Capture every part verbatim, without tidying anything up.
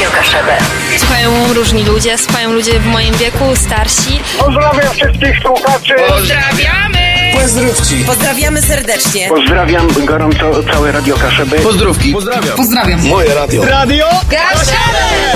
Radio Kaszebę. Słuchają różni ludzie, słuchają ludzie w moim wieku, starsi. Pozdrawiam wszystkich słuchaczy. Pozdrawiamy! Pozdrówci. Pozdrawiamy serdecznie. Pozdrawiam gorąco całe Radio Kaszebę. Pozdrówki. Pozdrawiam. Pozdrawiam. Moje radio. Radio Kaszebę!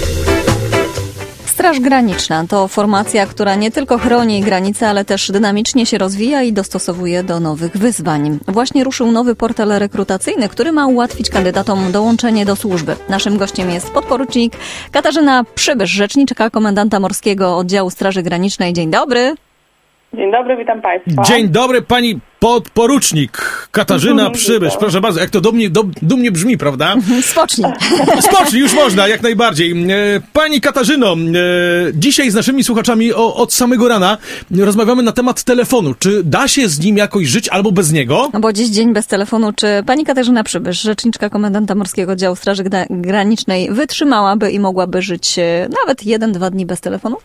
Straż Graniczna to formacja, która nie tylko chroni granice, ale też dynamicznie się rozwija i dostosowuje do nowych wyzwań. Właśnie ruszył nowy portal rekrutacyjny, który ma ułatwić kandydatom dołączenie do służby. Naszym gościem jest podporucznik Katarzyna Przybysz, rzeczniczka komendanta Morskiego Oddziału Straży Granicznej. Dzień dobry. Dzień dobry, witam Państwa. Dzień dobry, pani podporucznik Katarzyna Przybysz. Proszę bardzo, jak to dumnie, dumnie brzmi, prawda? Spocznij. Spocznij, już można, jak najbardziej. Pani Katarzyno, dzisiaj z naszymi słuchaczami o, od samego rana rozmawiamy na temat telefonu. Czy da się z nim jakoś żyć albo bez niego? No bo dziś dzień bez telefonu. Czy pani Katarzyna Przybysz, rzeczniczka komendanta Morskiego Oddziału Straży Granicznej, wytrzymałaby i mogłaby żyć nawet jeden, dwa dni bez telefonu?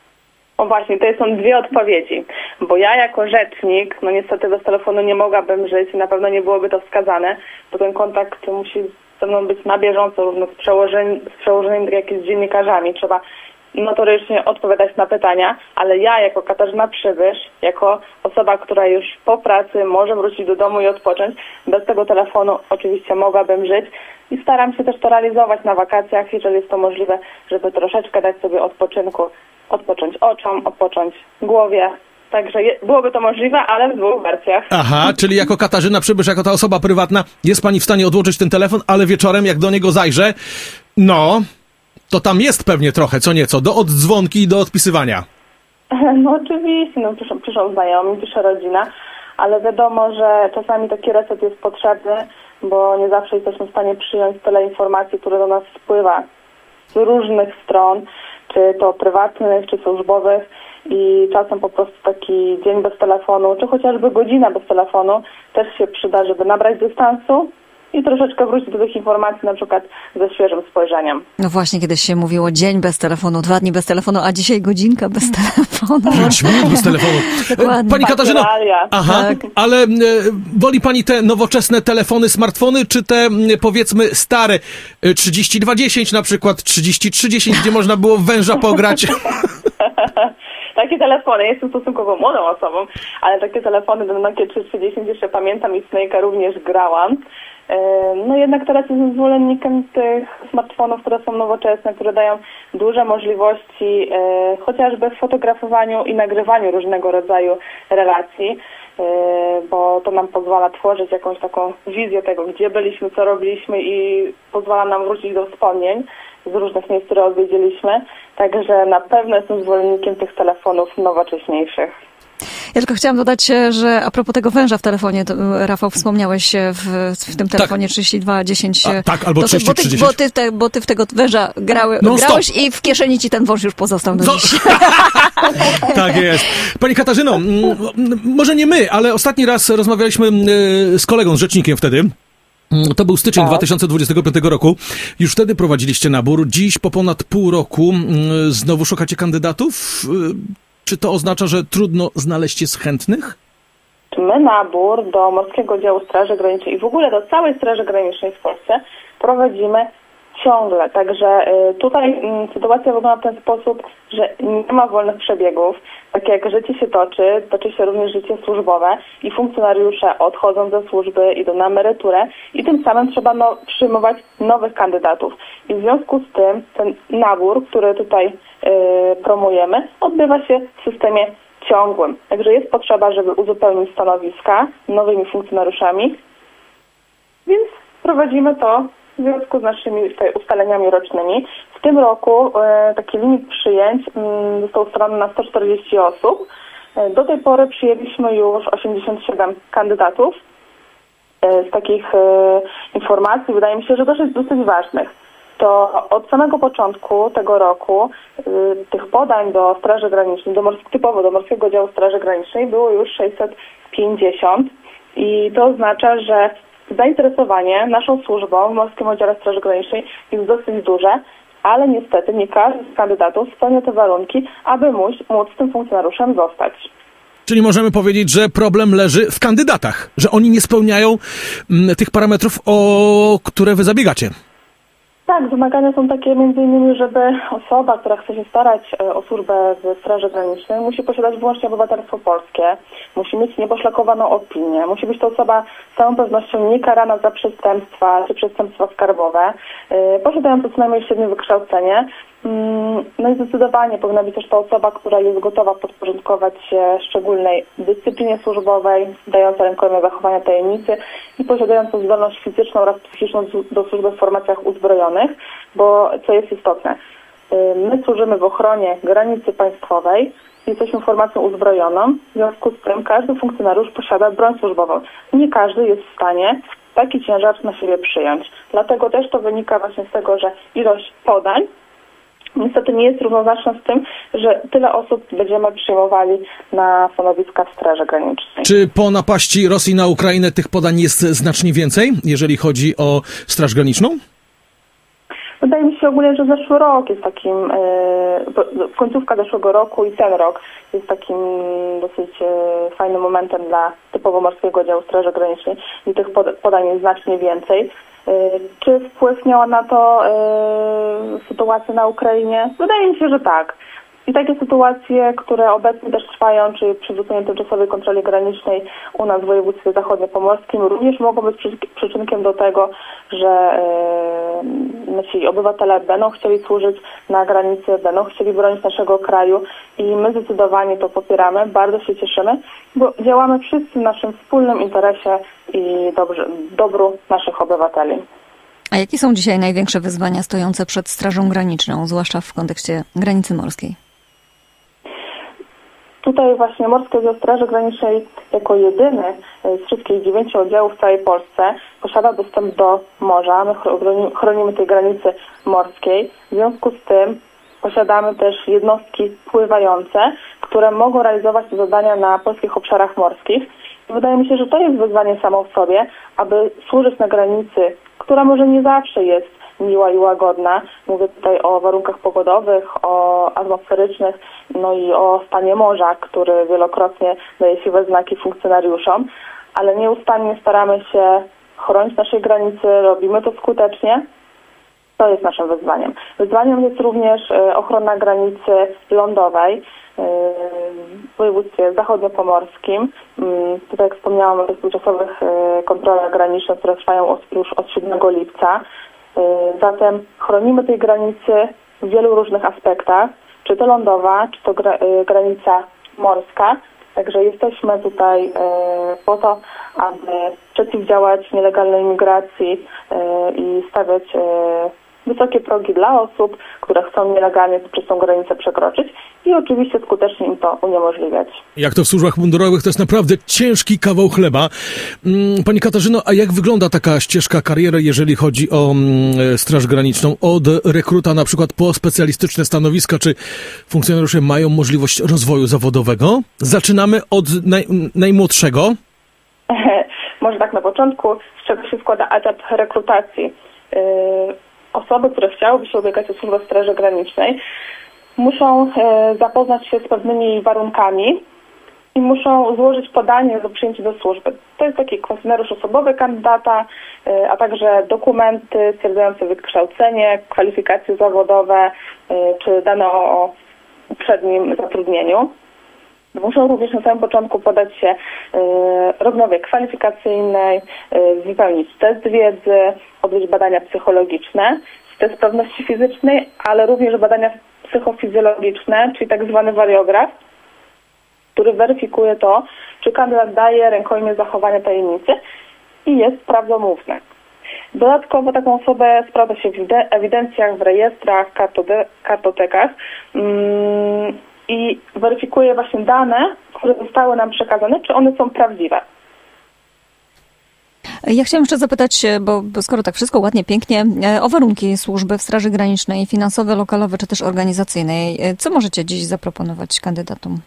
O właśnie, to są dwie odpowiedzi, bo ja jako rzecznik, no niestety bez telefonu nie mogłabym żyć i na pewno nie byłoby to wskazane, bo ten kontakt musi ze mną być na bieżąco, równo z, przełożeń, z przełożonymi, tak jak jest z dziennikarzami. Trzeba notorycznie odpowiadać na pytania, ale ja jako Katarzyna Przybysz, jako osoba, która już po pracy może wrócić do domu i odpocząć, bez tego telefonu oczywiście mogłabym żyć i staram się też to realizować na wakacjach, jeżeli jest to możliwe, żeby troszeczkę dać sobie odpoczynku. Odpocząć oczom, odpocząć głowie. Także je, byłoby to możliwe, ale w dwóch wersjach. Aha, czyli jako Katarzyna Przybysz, jako ta osoba prywatna, jest pani w stanie odłożyć ten telefon, ale wieczorem, jak do niego zajrzę, no, to tam jest pewnie trochę, co nieco, do oddzwonki i do odpisywania. No oczywiście, no piszą, piszą znajomi, pisze rodzina, ale wiadomo, że czasami taki reset jest potrzebny, bo nie zawsze jesteśmy w stanie przyjąć tyle informacji, które do nas spływa z różnych stron, czy to prywatnych, czy służbowych i czasem po prostu taki dzień bez telefonu, czy chociażby godzina bez telefonu też się przyda, żeby nabrać dystansu i troszeczkę wrócić do tych informacji na przykład ze świeżym spojrzeniem. No właśnie, kiedyś się mówiło dzień bez telefonu, dwa dni bez telefonu, a dzisiaj godzinka bez telefonu. Pięć minut bez telefonu. Dokładnie. Pani Katarzyno, aha, tak. ale e, woli pani te nowoczesne telefony, smartfony, czy te m, powiedzmy stare e, trzydzieści dwa dziesięć na przykład, trzydzieści trzy dziesięć, gdzie można było w węża pograć? Takie telefony, jestem stosunkowo młodą osobą, ale takie telefony do Nokia trzysta dziesięć jeszcze pamiętam i Snake'a również grałam. No jednak teraz jestem zwolennikiem tych smartfonów, które są nowoczesne, które dają duże możliwości e, chociażby w fotografowaniu i nagrywaniu różnego rodzaju relacji, e, bo to nam pozwala tworzyć jakąś taką wizję tego, gdzie byliśmy, co robiliśmy i pozwala nam wrócić do wspomnień z różnych miejsc, które odwiedziliśmy. Także na pewno jestem zwolennikiem tych telefonów nowocześniejszych. Ja tylko chciałam dodać, że a propos tego węża w telefonie, to, Rafał, wspomniałeś w, w tym telefonie tak. trzydzieści dwa dziesięć. A, tak, albo to, trzydzieści trzy dziesięć. Bo ty, bo, ty te, bo ty w tego węża grały, no, grałeś stop. i w kieszeni ci ten wąż już pozostał do no. dziś. Tak jest. Pani Katarzyno, może nie my, ale ostatni raz rozmawialiśmy z kolegą, z rzecznikiem wtedy. To był styczeń tak. dwa tysiące dwudziestego piątego roku. Już wtedy prowadziliście nabór. Dziś po ponad pół roku znowu szukacie kandydatów? Czy to oznacza, że trudno znaleźć jest chętnych? My nabór do Morskiego Oddziału Straży Granicznej i w ogóle do całej Straży Granicznej w Polsce prowadzimy ciągle. Także tutaj sytuacja wygląda w ten sposób, że nie ma wolnych przebiegów. Tak jak życie się toczy, toczy się również życie służbowe i funkcjonariusze odchodzą ze służby, idą na emeryturę i tym samym trzeba no, przyjmować nowych kandydatów. I w związku z tym ten nabór, który tutaj yy, promujemy, odbywa się w systemie ciągłym. Także jest potrzeba, żeby uzupełnić stanowiska nowymi funkcjonariuszami, więc prowadzimy to w związku z naszymi tutaj ustaleniami rocznymi. W tym roku e, taki limit przyjęć m, został ustalony na sto czterdzieści osób. E, do tej pory przyjęliśmy już osiemdziesiąt siedem kandydatów. E, z takich e, informacji wydaje mi się, że dosyć, dosyć ważnych. To od samego początku tego roku e, tych podań do Straży Granicznej, do mors- typowo do Morskiego Oddziału Straży Granicznej było już sześćset pięćdziesiąt i to oznacza, że zainteresowanie naszą służbą w Morskim Oddziale Straży Granicznej jest dosyć duże, ale niestety nie każdy z kandydatów spełnia te warunki, aby móc, móc tym funkcjonariuszem zostać. Czyli możemy powiedzieć, że problem leży w kandydatach, że oni nie spełniają m, tych parametrów, o które wy zabiegacie. Tak, wymagania są takie między innymi, żeby osoba, która chce się starać o służbę w Straży Granicznej, musi posiadać wyłącznie obywatelstwo polskie, musi mieć nieposzlakowaną opinię, musi być to osoba z całą pewnością niekarana za przestępstwa czy przestępstwa skarbowe, yy, posiadająca co najmniej średnie wykształcenie. Yy, no i zdecydowanie powinna być też ta osoba, która jest gotowa podporządkować się szczególnej dyscyplinie służbowej, dająca rękojmię zachowania tajemnicy i posiadająca zdolność fizyczną oraz psychiczną do służby w formacjach uzbrojonych, bo co jest istotne, my służymy w ochronie granicy państwowej, jesteśmy formacją uzbrojoną, w związku z tym każdy funkcjonariusz posiada broń służbową. Nie każdy jest w stanie taki ciężar na siebie przyjąć. Dlatego też to wynika właśnie z tego, że ilość podań niestety nie jest równoznaczna z tym, że tyle osób będziemy przyjmowali na stanowiska w Straży Granicznej. Czy po napaści Rosji na Ukrainę tych podań jest znacznie więcej, jeżeli chodzi o Straż Graniczną? Wydaje mi się ogólnie, że zeszły rok jest takim, yy, końcówka zeszłego roku i ten rok jest takim dosyć yy, fajnym momentem dla typowo Morskiego Działu Straży Granicznej i tych podań jest znacznie więcej. Yy, czy wpływ miała na to yy, sytuacja na Ukrainie? Wydaje mi się, że tak. I takie sytuacje, które obecnie też trwają, czyli przywrócenie tymczasowej kontroli granicznej u nas w województwie zachodniopomorskim, również mogą być przyczynkiem do tego, że yy, nasi obywatele będą chcieli służyć na granicy, będą chcieli bronić naszego kraju i my zdecydowanie to popieramy, bardzo się cieszymy, bo działamy wszyscy w naszym wspólnym interesie i dobrze, dobru naszych obywateli. A jakie są dzisiaj największe wyzwania stojące przed Strażą Graniczną, zwłaszcza w kontekście granicy morskiej? Tutaj właśnie Morskie Oddział Straży Granicznej jako jedyny z wszystkich dziewięciu oddziałów w całej Polsce posiada dostęp do morza. My chronimy tej granicy morskiej. W związku z tym posiadamy też jednostki pływające, które mogą realizować te zadania na polskich obszarach morskich. I wydaje mi się, że to jest wyzwanie samo w sobie, aby służyć na granicy, która może nie zawsze jest miła i łagodna. Mówię tutaj o warunkach pogodowych, o atmosferycznych, no i o stanie morza, który wielokrotnie daje siwe znaki funkcjonariuszom, ale nieustannie staramy się chronić naszej granicy, robimy to skutecznie. To jest naszym wyzwaniem. Wyzwaniem jest również ochrona granicy lądowej w województwie zachodniopomorskim. Tutaj jak wspomniałam o tych tymczasowych kontrolach granicznych, które trwają już od siódmego lipca. Zatem chronimy tej granicy w wielu różnych aspektach, czy to lądowa, czy to gra, granica morska. Także jesteśmy tutaj po to, aby przeciwdziałać nielegalnej migracji i stawiać wysokie progi dla osób, które chcą nielegalnie przez tą granicę przekroczyć i oczywiście skutecznie im to uniemożliwiać. Jak to w służbach mundurowych, to jest naprawdę ciężki kawał chleba. Pani Katarzyno, a jak wygląda taka ścieżka kariery, jeżeli chodzi o Straż Graniczną? Od rekruta na przykład po specjalistyczne stanowiska, czy funkcjonariusze mają możliwość rozwoju zawodowego? Zaczynamy od naj, najmłodszego. Może tak na początku, z czego się składa etap rekrutacji. Osoby, które chciałyby się ubiegać o służbę w Straży Granicznej, muszą e, zapoznać się z pewnymi warunkami i muszą złożyć podanie do przyjęcia do służby. To jest taki kwestionariusz osobowy kandydata, e, a także dokumenty stwierdzające wykształcenie, kwalifikacje zawodowe e, czy dane o, o uprzednim zatrudnieniu. Muszą również na samym początku podać się e, rozmowie kwalifikacyjnej, e, wypełnić test wiedzy, odbyć badania psychologiczne, test sprawności fizycznej, ale również badania psychofizjologiczne, czyli tak zwany wariograf, który weryfikuje to, czy kandydat daje rękojmię zachowania tajemnicy i jest prawdomówny. Dodatkowo taką osobę sprawdza się w ewidencjach, w rejestrach, kartotekach mm, i weryfikuje właśnie dane, które zostały nam przekazane, czy one są prawdziwe. Ja chciałam jeszcze zapytać, bo, bo skoro tak wszystko ładnie, pięknie, o warunki służby w Straży Granicznej, finansowe, lokalowe czy też organizacyjnej. Co możecie dziś zaproponować kandydatom?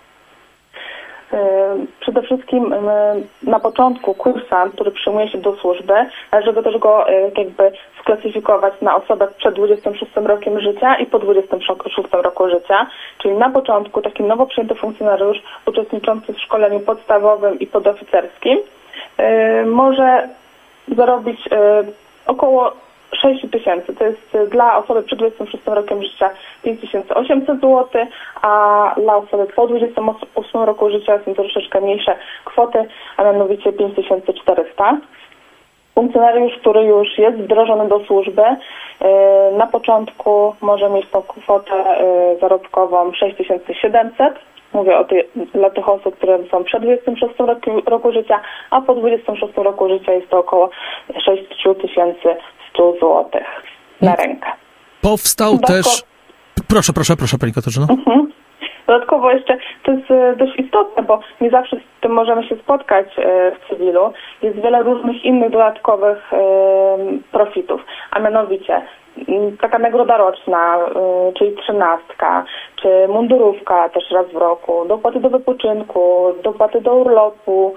Przede wszystkim na początku kursant, który przyjmuje się do służby, należy go też go jakby sklasyfikować na osobę przed dwudziestym szóstym rokiem życia i po dwudziestym szóstym roku życia. Czyli na początku taki nowo przyjęty funkcjonariusz uczestniczący w szkoleniu podstawowym i podoficerskim może zarobić około sześć tysięcy. To jest dla osoby przed dwudziestym szóstym rokiem życia pięć tysięcy osiemset złotych, a dla osoby po dwudziestym ósmym roku życia są to troszeczkę mniejsze kwoty, a mianowicie pięć tysięcy czterysta. Funkcjonariusz, który już jest wdrożony do służby, na początku może mieć tą kwotę zarobkową sześć tysięcy siedemset. Mówię o tej, dla tych osób, które są przed dwudziestym szóstym roku, roku życia, a po dwudziestym szóstym roku życia jest to około sześć tysięcy sto złotych na rękę. Powstał Dodatkowo... też... Proszę, proszę, proszę, pani Katarzyno. Mhm. Dodatkowo jeszcze to jest dość istotne, bo nie zawsze z tym możemy się spotkać w cywilu. Jest wiele różnych innych dodatkowych profitów, a mianowicie taka nagroda roczna, czyli trzynastka, czy mundurówka też raz w roku, dopłaty do wypoczynku, dopłaty do urlopu,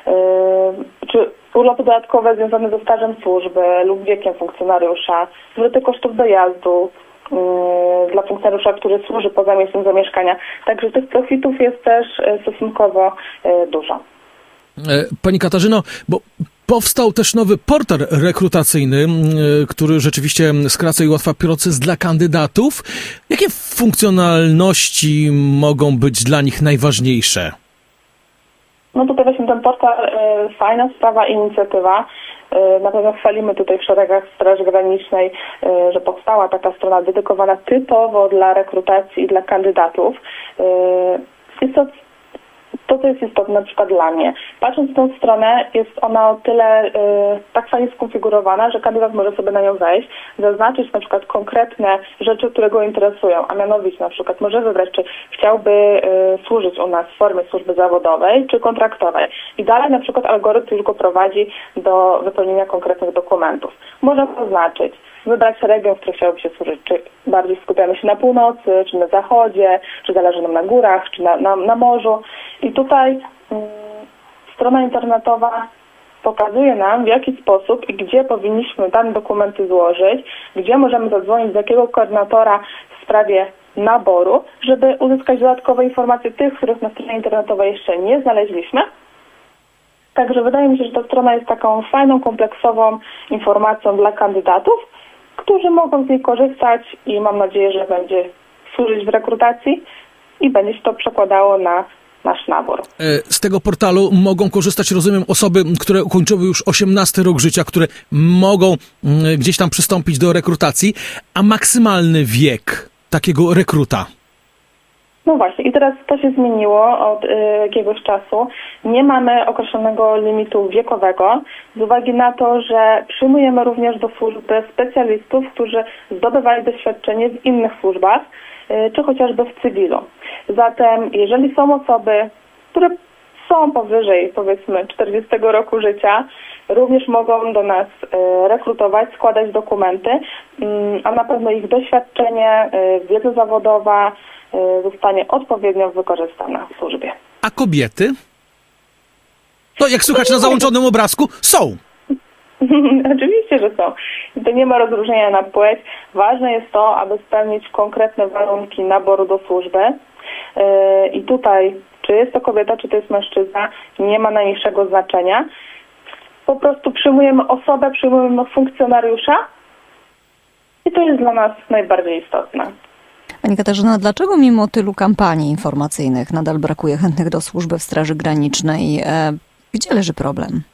czy urlopy dodatkowe związane ze stażem służby lub wiekiem funkcjonariusza, zwroty kosztów dojazdu dla funkcjonariusza, który służy poza miejscem zamieszkania. Także tych profitów jest też stosunkowo dużo. Pani Katarzyno, bo powstał też nowy portal rekrutacyjny, który rzeczywiście skraca i ułatwia proces dla kandydatów. Jakie funkcjonalności mogą być dla nich najważniejsze? No tutaj właśnie ten portal, y, fajna sprawa, inicjatywa. Y, na pewno chwalimy tutaj w szeregach Straży Granicznej, y, że powstała taka strona dedykowana typowo dla rekrutacji i dla kandydatów. Y, jest to To, co jest istotne na przykład dla mnie. Patrząc na tę stronę, jest ona o tyle y, tak fajnie skonfigurowana, że kandydat może sobie na nią wejść, zaznaczyć na przykład konkretne rzeczy, które go interesują, a mianowicie na przykład może wybrać, czy chciałby y, służyć u nas w formie służby zawodowej, czy kontraktowej. I dalej na przykład algorytm już go prowadzi do wypełnienia konkretnych dokumentów. Może zaznaczyć, wybrać region, w którym chciałby się służyć, czy bardziej skupiamy się na północy, czy na zachodzie, czy zależy nam na górach, czy na, na, na morzu. I tutaj mm, strona internetowa pokazuje nam, w jaki sposób i gdzie powinniśmy dane dokumenty złożyć, gdzie możemy zadzwonić do jakiego koordynatora w sprawie naboru, żeby uzyskać dodatkowe informacje tych, których na stronie internetowej jeszcze nie znaleźliśmy. Także wydaje mi się, że ta strona jest taką fajną, kompleksową informacją dla kandydatów, którzy mogą z niej korzystać i mam nadzieję, że będzie służyć w rekrutacji i będzie się to przekładało na nasz nabór. Z tego portalu mogą korzystać, rozumiem, osoby, które ukończyły już osiemnasty rok życia, które mogą gdzieś tam przystąpić do rekrutacji, a maksymalny wiek takiego rekruta? No właśnie, i teraz to się zmieniło od y, jakiegoś czasu. Nie mamy określonego limitu wiekowego, z uwagi na to, że przyjmujemy również do służby specjalistów, którzy zdobywali doświadczenie w innych służbach, y, czy chociażby w cywilu. Zatem, jeżeli są osoby, które są powyżej, powiedzmy, czterdziestego roku życia, również mogą do nas y, rekrutować, składać dokumenty, y, a na pewno ich doświadczenie, y, wiedza zawodowa zostanie odpowiednio wykorzystana w służbie. A kobiety? No, jak słychać na załączonym obrazku, są. Oczywiście, że są. To nie ma rozróżnienia na płeć. Ważne jest to, aby spełnić konkretne warunki naboru do służby. I tutaj, czy jest to kobieta, czy to jest mężczyzna, nie ma najmniejszego znaczenia. Po prostu przyjmujemy osobę, przyjmujemy funkcjonariusza i to jest dla nas najbardziej istotne. Pani Katarzyna, dlaczego mimo tylu kampanii informacyjnych nadal brakuje chętnych do służby w Straży Granicznej? E, gdzie leży problem?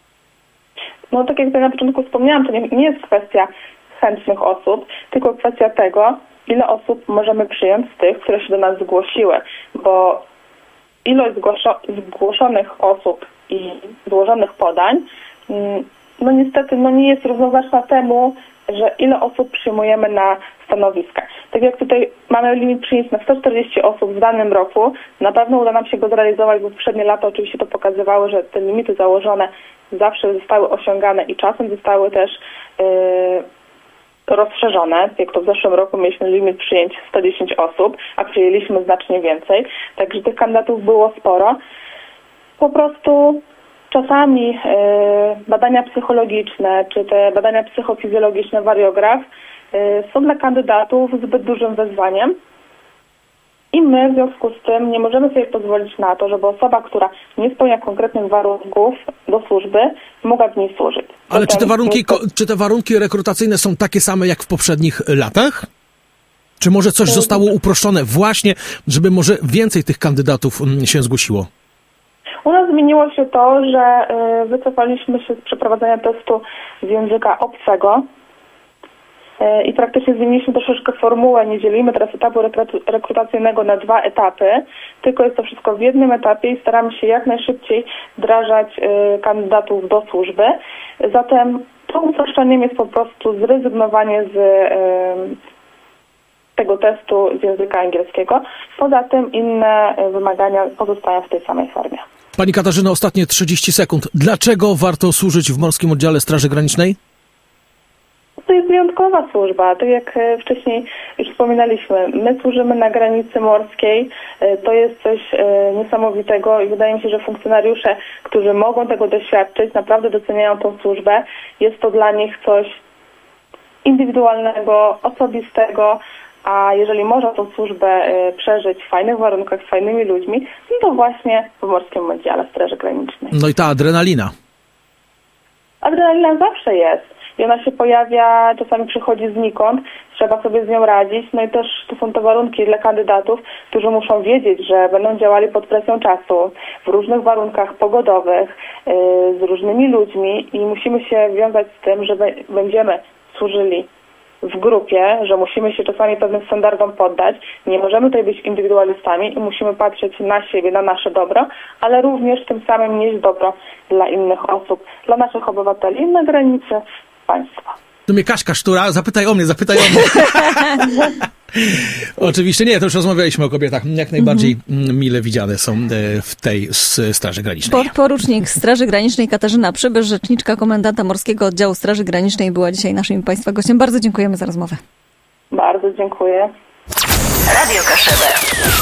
No tak jak na początku wspomniałam, to nie, nie jest kwestia chętnych osób, tylko kwestia tego, ile osób możemy przyjąć z tych, które się do nas zgłosiły, bo ilość zgłoszo- zgłoszonych osób i złożonych podań, no niestety no nie jest równoważna temu, że ile osób przyjmujemy na stanowiska. Tak jak tutaj mamy limit przyjęć na sto czterdzieści osób w danym roku, na pewno uda nam się go zrealizować, bo poprzednie lata oczywiście to pokazywały, że te limity założone zawsze zostały osiągane i czasem zostały też yy, rozszerzone. Jak to w zeszłym roku mieliśmy limit przyjęć sto dziesięć osób, a przyjęliśmy znacznie więcej. Także tych kandydatów było sporo. Po prostu czasami y, badania psychologiczne, czy te badania psychofizjologiczne, wariograf, y, są dla kandydatów zbyt dużym wyzwaniem. I my w związku z tym nie możemy sobie pozwolić na to, żeby osoba, która nie spełnia konkretnych warunków do służby, mogła w niej służyć. Ale czy te, Zatem warunki, jest to- ko- czy te warunki rekrutacyjne są takie same jak w poprzednich latach? Czy może coś zostało uproszczone właśnie, żeby może więcej tych kandydatów mm, się zgłosiło? U nas zmieniło się to, że y, wycofaliśmy się z przeprowadzenia testu z języka obcego y, i praktycznie zmieniliśmy troszeczkę formułę. Nie dzielimy teraz etapu rekru- rekrutacyjnego na dwa etapy, tylko jest to wszystko w jednym etapie i staramy się jak najszybciej wdrażać y, kandydatów do służby. Zatem to uproszczeniem jest po prostu zrezygnowanie z y, tego testu z języka angielskiego. Poza tym inne y, wymagania pozostają w tej samej formie. Pani Katarzyno, ostatnie trzydzieści sekund. Dlaczego warto służyć w Morskim Oddziale Straży Granicznej? To jest wyjątkowa służba. Tak jak e, wcześniej już wspominaliśmy, my służymy na granicy morskiej. E, To jest coś e, niesamowitego i wydaje mi się, że funkcjonariusze, którzy mogą tego doświadczyć, naprawdę doceniają tą służbę. Jest to dla nich coś indywidualnego, osobistego, a jeżeli można tą służbę e, przeżyć w fajnych warunkach, z fajnymi ludźmi, no to właśnie w Morskim Oddziale Straży Granicznej. No i ta adrenalina. Adrenalina zawsze jest i ona się pojawia, czasami przychodzi znikąd, trzeba sobie z nią radzić, no i też to są te warunki dla kandydatów, którzy muszą wiedzieć, że będą działali pod presją czasu, w różnych warunkach pogodowych, yy, z różnymi ludźmi i musimy się wiązać z tym, że be- będziemy służyli w grupie, że musimy się czasami pewnym standardom poddać, nie możemy tutaj być indywidualistami i musimy patrzeć na siebie, na nasze dobro, ale również tym samym nieść dobro dla innych osób, dla naszych obywateli na granicy państwa. Tu mnie Kaśka Sztura, zapytaj o mnie, zapytaj o mnie. Oczywiście nie, to już rozmawialiśmy o kobietach. Jak najbardziej mm, mile widziane są e, w tej s- Straży Granicznej. Podporucznik Straży Granicznej Katarzyna Przybysz, rzeczniczka komendanta Morskiego Oddziału Straży Granicznej, była dzisiaj naszym Państwa gościem. Bardzo dziękujemy za rozmowę. Bardzo dziękuję. Radio Kaszebę.